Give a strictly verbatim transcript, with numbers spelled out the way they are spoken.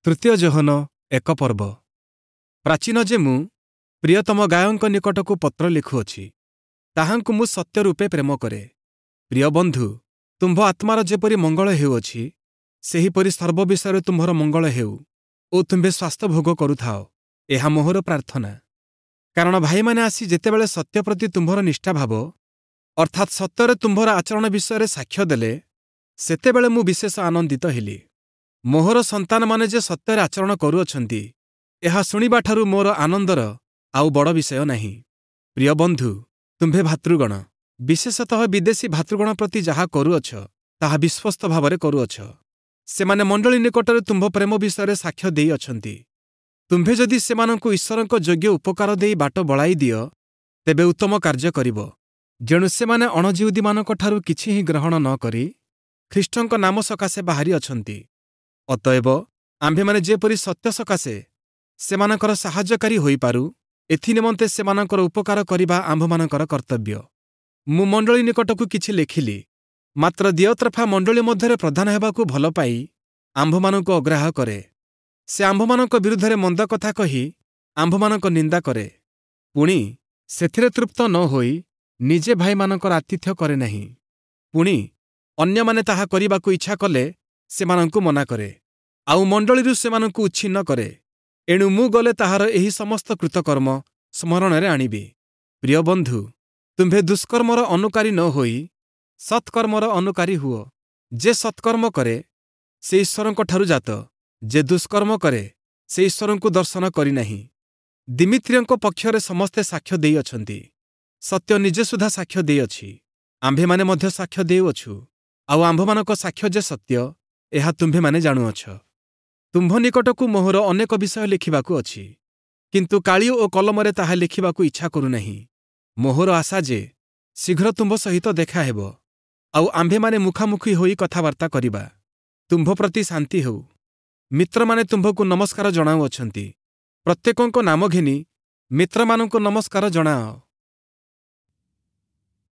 तृतीय जोहन एक पर्व प्राचीन जे मु प्रियतम गायक निकटक पत्र लिखुअछि ताहांकु मु सत्य रूपे प्रेम करे। प्रिय बंधु, तुम्भ आत्मार जेपरि मंगल हेउअछि सेहिपरि सर्व विषय तुम्भर मंगल हेउ ओ तुम्भे स्वास्थ्य भोग करुथाओ, एहा मोहर प्रार्थना। कारण भाई माने आसी जेतेबेले सत्य प्रति तुम्भर निष्ठा भाव अर्थात सत्यर तुम्भर आचरण विषय साक्ष्य देले सेतेबेले मु विशेष आनंदित हेली। मोहर संतान माने जे सत्यर आचरण करुअछंती एहा शुणिबा ठारू मोर आनंदर आउ बड़ विषय नाही। प्रिय बंधु, तुम्भे भातृगण विशेषतः विदेशी भातृगण प्रति जहा करुअछ ताहा विश्वस्त भावरे करुअछ। सेमाने मंडली निकटरे तुम्भ प्रेम विषय साक्ष्य देई अछंती। तुम्भे जदि सेमानंकु ईश्वरंक योग्य उपकार देई बाट बळाई दियो तेबे उत्तम कार्य करिब। जेणु सेमाने अणजिहुदी मानक ठारू किछि ही ग्रहण न करी ख्रीष्टंक नाम सकाशे बाहारी अछंती। अतएव आम्भेमाने जेपरि सत्य सकाशे सेमानकर साहाय्यकारी होई पारू एथि निमंते सेमानकर उपकार करिबा आम्भमानकर कर्तव्य। मु मंडली निकटकु किछि लेखिली, मात्र दियत्रफा मंडली मध्यरे प्रधान हेबाकु भल पाई आम्भमानंकु अग्राह्य करे। से आम्भमानंक विरुद्धरे मंद कथा कही आम्भमानंक निंदा करे, पुणी सेथिरे तृप्त न होई निजे भाईमानकर आतिथ्य करे नाही। पुणी अन्यमाने ताहा करिबाकु इच्छा कले सेमानंकु मना करे, आउ मंडलीरु सेमानंकु उच्छिन्न करे। एणु मु गले ताहार एही समस्त कृतकर्म स्मरणरे आनिबी। प्रिय बंधु, तुम्भे दुष्कर्मर अनुकारी न होई सत्कर्मर अनुकारी हुओ। जे सत्कर्म करे से ईश्वरंक ठारू जात, जे दुष्कर्म करे से ईश्वरंकु दर्शन करि नाही। दिमित्रियंक पक्षरे समस्ते साक्ष्य देई अछंती, सत्य निजे सुधा साक्ष्य देई अछि, आम्भेमाने मध्य साक्ष्य देउअछु, आउ आम्भमानक साक्ष्य जे सत्य एहा तुम्भेमाने जाणुअछ। तुम्भ निकटकु मोहर अनेक विषय लिखिबाकु अछि, किंतु काळी ओ कलमरे ताहा लिखिबाकु इच्छा करू नाही। मोहर आशा जे शीघ्र तुम्भ सहित देखा हेब, आउ आम्भेमाने मुखामुखी होई कथाबार्ता करिबा। तुम्भ प्रति शांति हेउ। मित्रमाने तुम्भकु नमस्कार जणाउअछंती। प्रत्येकंक नाम घेनी मित्रमानंकु नमस्कार जणाओ।